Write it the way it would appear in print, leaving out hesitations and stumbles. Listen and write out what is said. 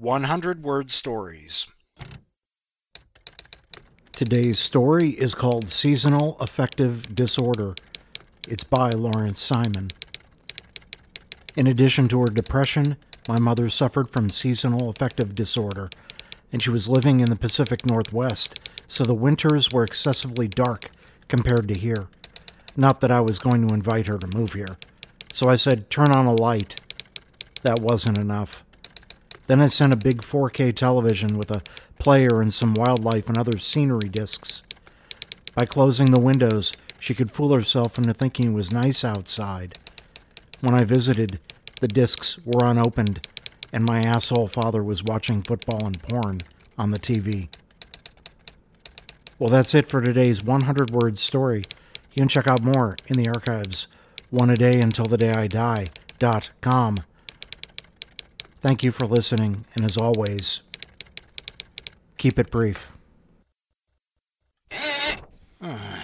100-word stories. Today's story is called Seasonal Affective Disorder. It's by Lawrence Simon. In addition to her depression, my mother suffered from seasonal affective disorder, and she was living in the Pacific Northwest, so the winters were excessively dark compared to here. Not that I was going to invite her to move here. So I said, turn on a light. That wasn't enough. Then I sent a big 4K television with a player and some wildlife and other scenery discs. By closing the windows, she could fool herself into thinking it was nice outside. When I visited, the discs were unopened, and my asshole father was watching football and porn on the TV. Well, that's it for today's 100-word story. You can check out more in the archives, oneadayuntilthedayidie.com. Thank you for listening, and as always, keep it brief.